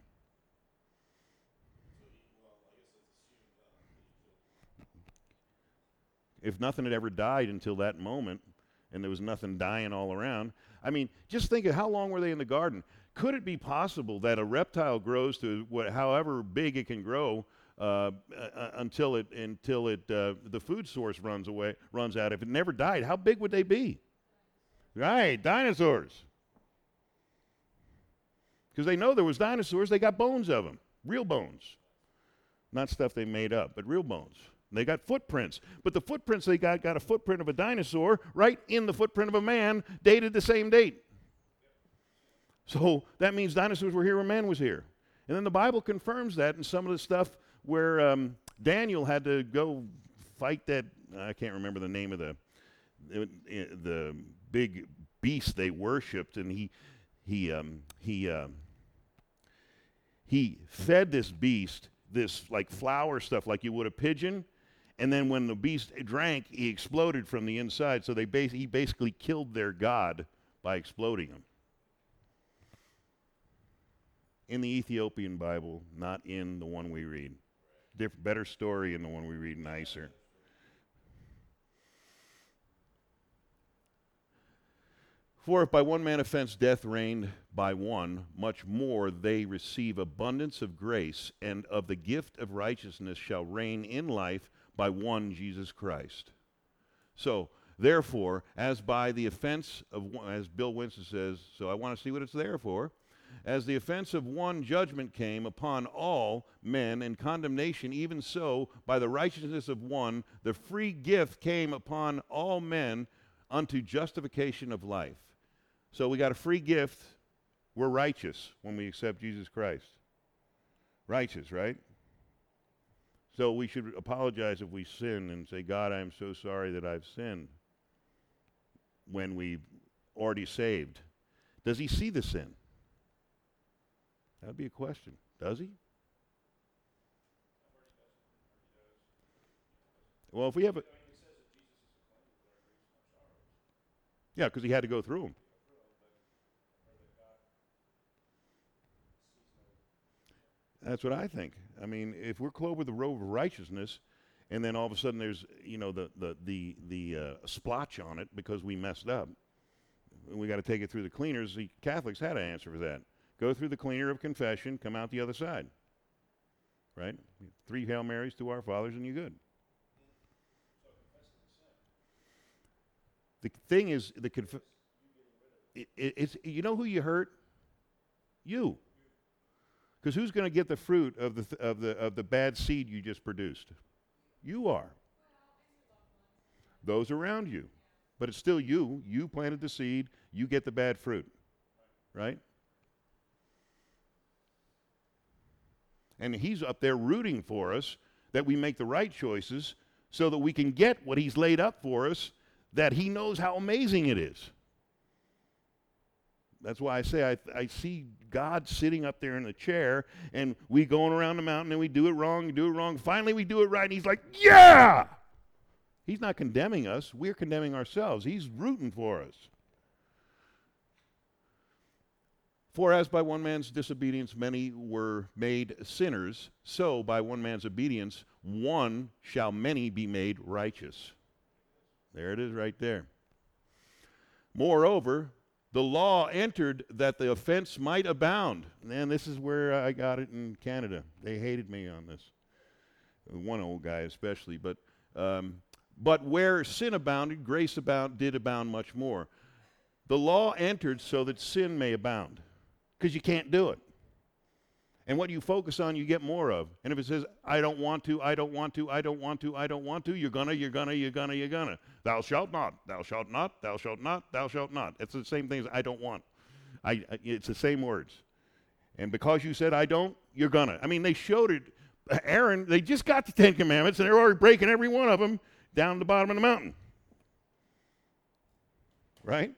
If nothing had ever died until that moment, and there was nothing dying all around, I mean, just think of how long were they in the garden? Could it be possible that a reptile grows to however big it can grow until the food source runs out? If it never died, how big would they be? Right, dinosaurs. Because they know there was dinosaurs, they got bones of them, real bones. Not stuff they made up, but real bones. They got footprints. But the footprints they got a footprint of a dinosaur right in the footprint of a man, dated the same date. So that means dinosaurs were here when man was here. And then the Bible confirms that in some of the stuff where Daniel had to go fight that, I can't remember the name of the big beast they worshipped, and he fed this beast this like flour stuff like you would a pigeon, and then when the beast drank, he exploded from the inside. So he basically killed their god by exploding him. In the Ethiopian Bible, not in the one we read. Better story in the one we read, nicer. For if by one man offense death reigned by one, much more they receive abundance of grace, and of the gift of righteousness shall reign in life by one Jesus Christ. So, therefore, as by the offense of one, as Bill Winston says, so I want to see what it's there for, as the offense of one judgment came upon all men and condemnation, even so by the righteousness of one the free gift came upon all men unto justification of life. So we got a free gift. We're righteous when we accept Jesus Christ. Righteous, right? So we should apologize if we sin and say, God, I am so sorry that I've sinned, when we've already saved. Does he see the sin? That would be a question. Does he? Well, if we have a... Yeah, because he had to go through them. That's what I think. I mean, if we're clothed with the robe of righteousness, and then all of a sudden there's, the splotch on it because we messed up. We got to take it through the cleaners. The Catholics had an answer for that. Go through the cleaner of confession, come out the other side. Right? 3 Hail Marys, 2 Our Fathers, and you're good. The thing is, it's you know who you hurt? You. Because who's going to get the fruit of the bad seed you just produced? You are. Those around you. But it's still you. You planted the seed. You get the bad fruit. Right? And he's up there rooting for us that we make the right choices so that we can get what he's laid up for us, that he knows how amazing it is. That's why I say I see God sitting up there in the chair, and we going around the mountain, and we do it wrong. Finally, we do it right, and he's like, yeah! He's not condemning us. We're condemning ourselves. He's rooting for us. For as by one man's disobedience many were made sinners, so by one man's obedience one shall many be made righteous. There it is right there. Moreover, the law entered that the offense might abound. And this is where I got it in Canada. They hated me on this. One old guy especially. But where sin abounded, grace did abound much more. The law entered so that sin may abound. Because you can't do it. And what you focus on, you get more of. And if it says, I don't want to, you're gonna. Thou shalt not, thou shalt not, thou shalt not, thou shalt not. It's the same thing as I don't want. It's the same words. And because you said I don't, you're gonna. I mean, they showed it. Aaron, they just got the 10 Commandments, and they're already breaking every one of them down the bottom of the mountain. Right?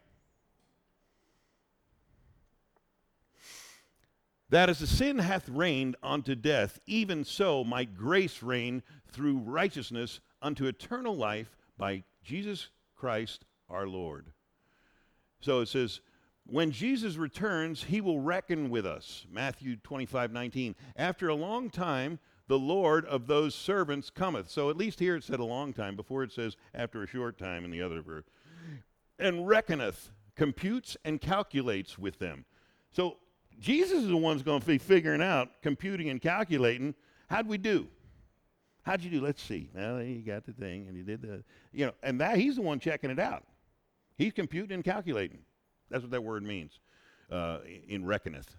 That as the sin hath reigned unto death, even so might grace reign through righteousness unto eternal life by Jesus Christ our Lord. So it says, when Jesus returns, he will reckon with us. Matthew 25:19. After a long time, the Lord of those servants cometh. So at least here it said a long time, before it says after a short time in the other verse. And reckoneth, computes and calculates with them. So Jesus is the one who's going to be figuring out, computing and calculating. How'd we do? How'd you do? Let's see. Well, you got the thing, and you did the, and that he's the one checking it out. He's computing and calculating. That's what that word means, in reckoneth.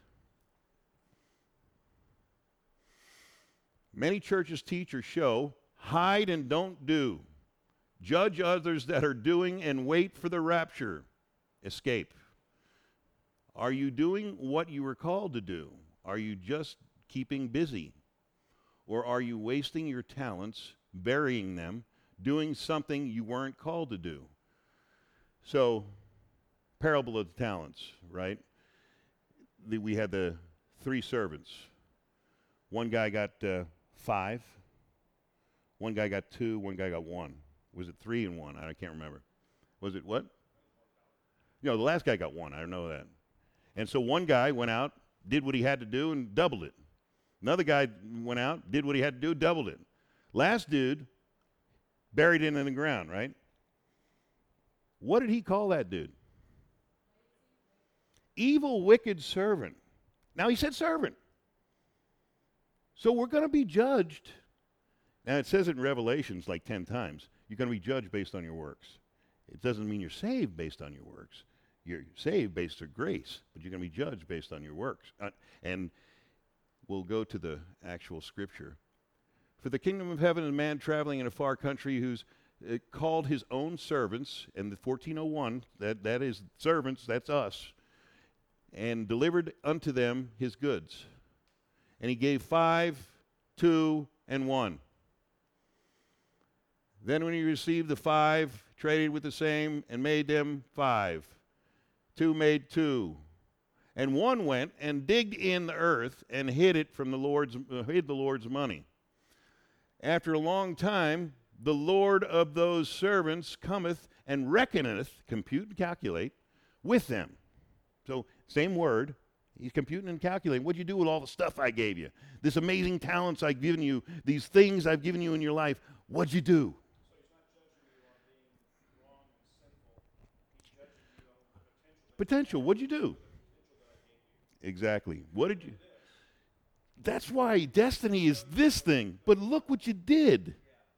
Many churches teach or show, hide and don't do. Judge others that are doing and wait for the rapture. Escape. Are you doing what you were called to do? Are you just keeping busy? Or are you wasting your talents, burying them, doing something you weren't called to do? So, parable of the talents, right? We had the 3 servants. One guy got 5. One guy got 2. One guy got 1. Was it 3 and 1? I can't remember. Was it what? No, the last guy got 1. I don't know that. And so one guy went out, did what he had to do, and doubled it. Another guy went out, did what he had to do, doubled it. Last dude buried it in the ground, right? What did he call that dude? Evil, wicked servant. Now he said servant. So we're going to be judged. Now it says it in Revelations like 10 times. You're going to be judged based on your works. It doesn't mean you're saved based on your works. You're saved based on grace, but you're going to be judged based on your works. And we'll go to the actual scripture. For the kingdom of heaven is a man traveling in a far country who's called his own servants, and the 1401, that is servants, that's us, and delivered unto them his goods. And he gave 5, 2, and 1. Then when he received the 5, traded with the same, and made them 5. 2 made 2. And 1 went and digged in the earth and hid it from the Lord's money. After a long time, the Lord of those servants cometh and reckoneth, compute and calculate, with them. So, same word. He's computing and calculating. What'd you do with all the stuff I gave you? This amazing talents I've given you, these things I've given you in your life. What'd you do? So he's not judging you on being wrong and sinful. He's judging you on the potential. Potential. What'd you do? The potential that I gave you. Exactly. What did you? This. That's why destiny is this thing. But look what you did.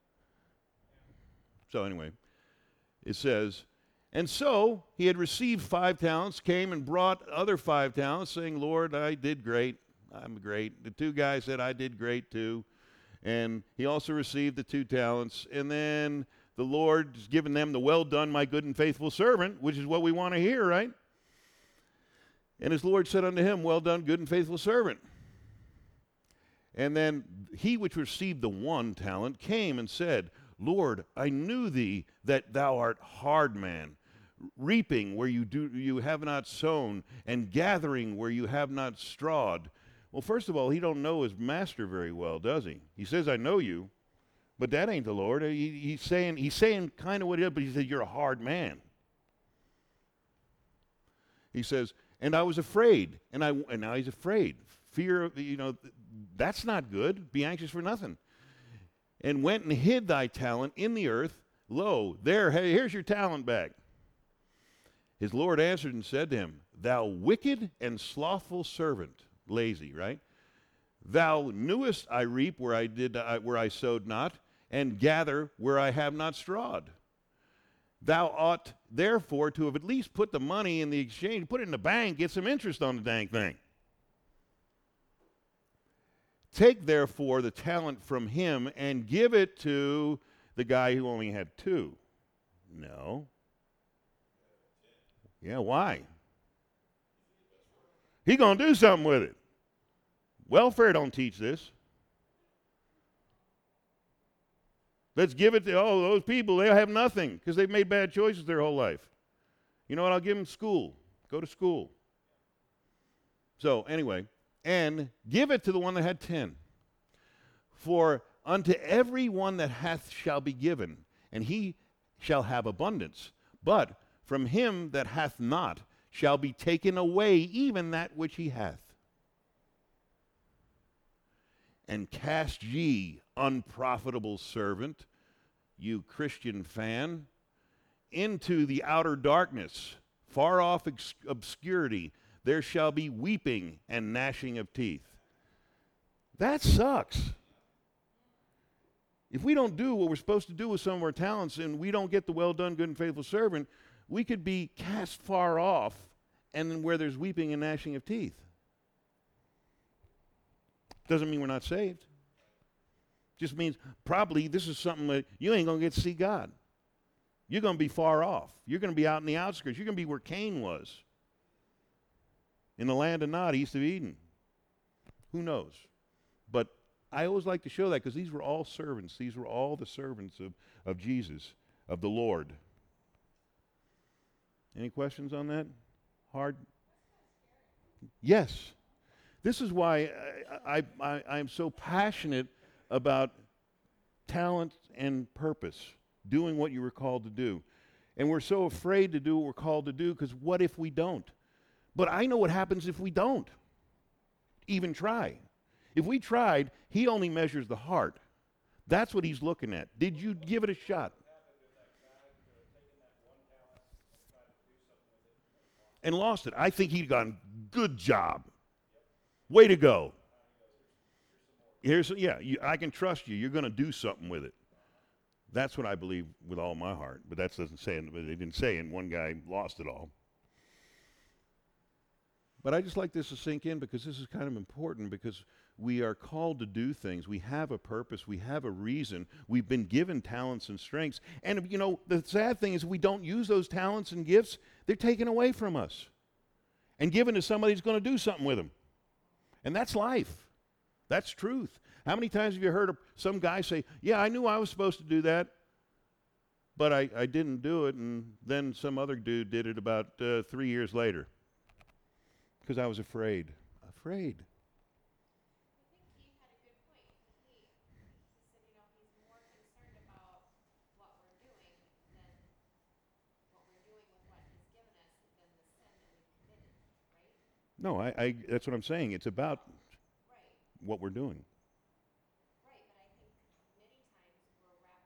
So anyway, it says, and so he had received 5 talents, came and brought other 5 talents, saying, Lord, I did great. I'm great. The 2 guys said, I did great too. And he also received the 2 talents. And then the Lord's given them the well done, my good and faithful servant, which is what we want to hear, right? And his Lord said unto him, well done, good and faithful servant. And then he which received the 1 talent came and said, Lord, I knew thee that thou art hard man, reaping where you have not sown, and gathering where you have not strawed. Well, first of all, he don't know his master very well, does he? He says, I know you, but that ain't the Lord. He's saying kind of what it is, but he said, you're a hard man. He says, and I was afraid, and now he's afraid. Fear, that's not good. Be anxious for nothing. And went and hid thy talent in the earth. Lo, there, hey, here's your talent back. His Lord answered and said to him, thou wicked and slothful servant, lazy, right? Thou knewest I reap where I sowed not, and gather where I have not strawed. Thou ought therefore to have at least put the money in the exchange, put it in the bank, get some interest on the dang thing. Take therefore the talent from him and give it to the guy who only had 2. No. Yeah, why? He gonna do something with it. Welfare don't teach this. Let's give it to, those people, they have nothing because they've made bad choices their whole life. You know what, I'll give them school. Go to school. So anyway, and give it to the one that had 10. For unto every one that hath shall be given, and he shall have abundance. But from him that hath not shall be taken away even that which he hath. And cast ye, unprofitable servant, you Christian fan, into the outer darkness, far off obscurity. There shall be weeping and gnashing of teeth. That sucks. If we don't do what we're supposed to do with some of our talents and we don't get the well done, good and faithful servant, we could be cast far off and then where there's weeping and gnashing of teeth. Doesn't mean we're not saved. Just means probably this is something that you ain't going to get to see God. You're going to be far off. You're going to be out in the outskirts. You're going to be where Cain was. In the land of Nod, east of Eden. Who knows? But I always like to show that because these were all servants. These were all the servants of Jesus, of the Lord. Any questions on that? Hard? Yes. This is why I'm so passionate about talent and purpose, doing what you were called to do. And we're so afraid to do what we're called to do because what if we don't? But I know what happens if we don't even try. If we tried, he only measures the heart. That's what he's looking at. Did you give it a shot? And lost it. I think he'd gone, good job. Way to go. I can trust you. You're going to do something with it. That's what I believe with all my heart. But that doesn't say, they didn't say, and one guy lost it all. But I just like this to sink in because this is kind of important because we are called to do things. We have a purpose. We have a reason. We've been given talents and strengths. And, the sad thing is we don't use those talents and gifts. They're taken away from us and given to somebody who's going to do something with them. And that's life. That's truth. How many times have you heard some guy say, yeah, I knew I was supposed to do that, but I didn't do it, and then some other dude did it about 3 years later because I was afraid. Afraid. I think Keith had a good point. He said, he's more concerned about what we're doing than what we're doing with what he's given us than the sin that we've committed, right? No, that's what I'm saying. It's about Right. what we're doing. Right, but I think many times we're wrapped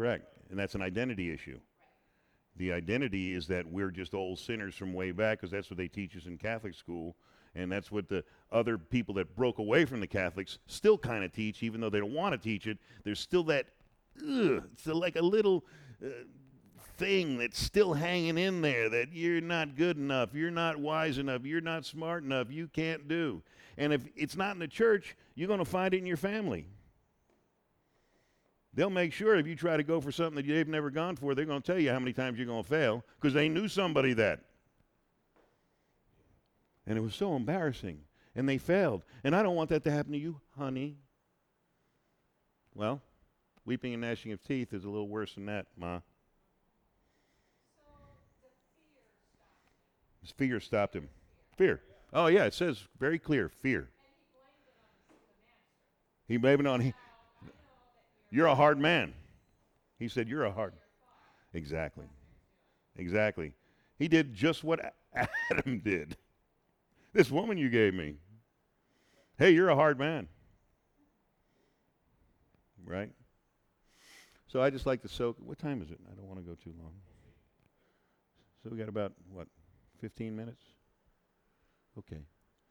Correct. And that's an identity issue. The identity is that we're just old sinners from way back, because that's what they teach us in Catholic school. And that's what the other people that broke away from the Catholics still kind of teach, even though they don't want to teach it. There's still that, it's like a little thing that's still hanging in there, that you're not good enough, you're not wise enough, you're not smart enough, you can't do. And if it's not in the church, you're going to find it in your family. They'll make sure if you try to go for something that they've never gone for, they're going to tell you how many times you're going to fail, because they knew somebody that. And it was so embarrassing. And they failed. And I don't want that to happen to you, honey. Well, weeping and gnashing of teeth is a little worse than that, Ma. His fear stopped him. Fear. Oh, yeah, it says very clear, fear. He blamed it on him. You're a hard man. He said, you're a hard. Exactly. Exactly. He did just what Adam did. This woman you gave me. Hey, you're a hard man. Right? So I just like to soak. What time is it? I don't want to go too long. So we got about, 15 minutes? Okay.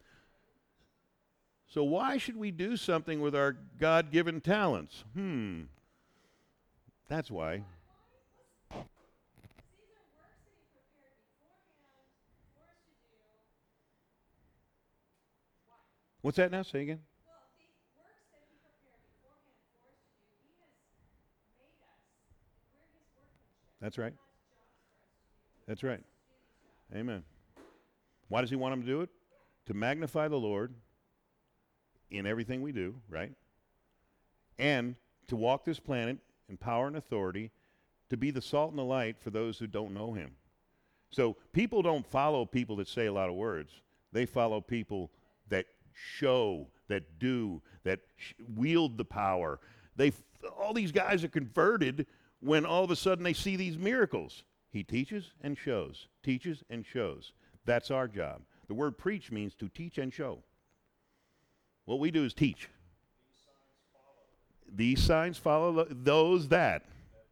So why should we do something with our God-given talents? That's why. What's that now? Say again. Well, these works that he prepared beforehand for us to do, he has made us, and we're his workmanship. That's right. That's jobs for us to do. That's right. Do these jobs. Amen. Why does he want him to do it? To magnify the Lord in everything we do, right? And to walk this planet in power and authority, to be the salt and the light for those who don't know him. So people don't follow people that say a lot of words. They follow people that show, that do, that wield the power. All these guys are converted when all of a sudden they see these miracles. He teaches and shows, teaches and shows. That's our job. The word preach means to teach and show. What we do is teach. These signs follow those that.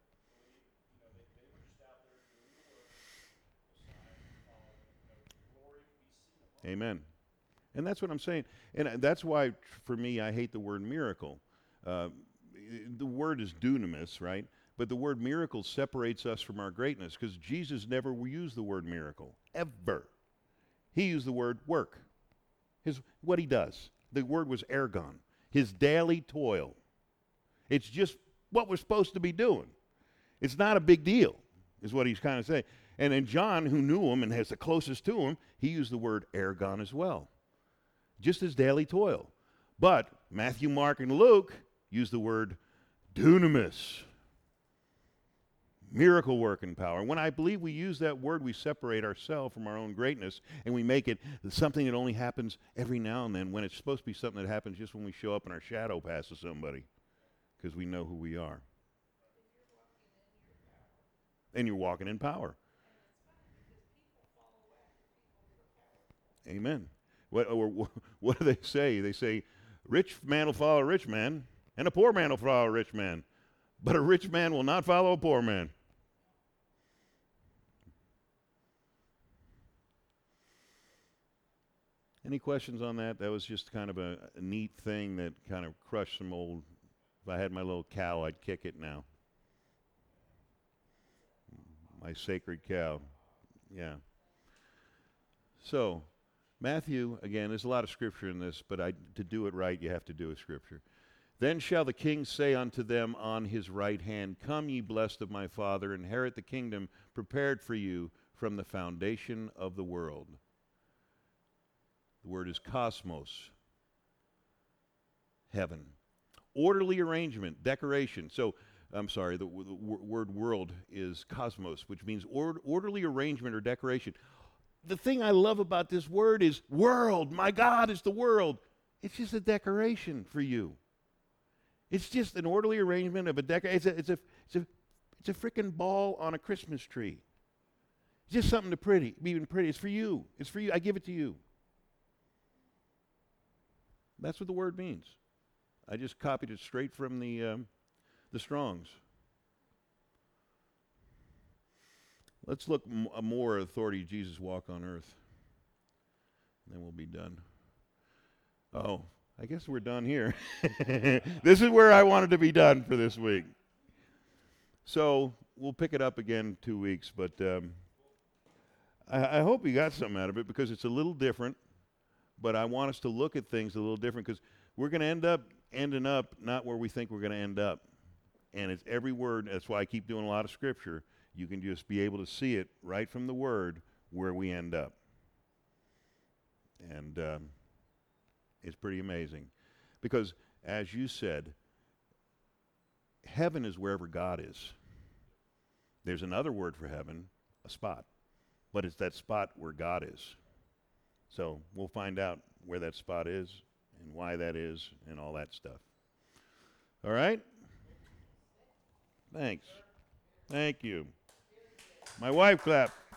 Amen. And that's what I'm saying. And that's why, for me, I hate the word miracle. The word is dunamis, right? But the word miracle separates us from our greatness, because Jesus never used the word miracle, ever. He used the word work. What he does. The word was ergon, his daily toil. It's just what we're supposed to be doing. It's not a big deal, is what he's kind of saying. And then John, who knew him and has the closest to him, he used the word ergon as well. Just his daily toil. But Matthew, Mark, and Luke use the word dunamis. Miracle working power. When I believe we use that word, we separate ourselves from our own greatness, and we make it something that only happens every now and then, when it's supposed to be something that happens just when we show up and our shadow passes somebody, because we know who we are. And you're walking in power. Amen. What do they say? They say, rich man will follow a rich man, and a poor man will follow a rich man. But a rich man will not follow a poor man. Any questions on that? That was just kind of a neat thing that kind of crushed some old. If I had my little cow, I'd kick it now. My sacred cow. Yeah. So, Matthew, again, there's a lot of scripture in this, but to do it right, you have to do a scripture. Then shall the king say unto them on his right hand, Come, ye blessed of my Father, inherit the kingdom prepared for you from the foundation of the world. The word is cosmos, heaven. Orderly arrangement, decoration. So, I'm sorry, the word world is cosmos, which means orderly arrangement or decoration. The thing I love about this word is world. My God is the world. It's just a decoration for you. It's just an orderly arrangement of a decoration. It's a freaking ball on a Christmas tree. It's just something even pretty. It's for you. It's for you. I give it to you. That's what the word means. I just copied it straight from the Strong's. Let's look more authority Jesus walk on earth. And then we'll be done. Oh, I guess we're done here. This is where I wanted to be done for this week. So we'll pick it up again 2 weeks, but I hope you got something out of it because it's a little different, but I want us to look at things a little different because we're going to ending up not where we think we're going to end up. And it's every word. That's why I keep doing a lot of scripture. You can just be able to see it right from the word where we end up. And it's pretty amazing. Because, as you said, heaven is wherever God is. There's another word for heaven, a spot. But it's that spot where God is. So we'll find out where that spot is and why that is and all that stuff. All right? Thanks. Thank you. My wife clapped.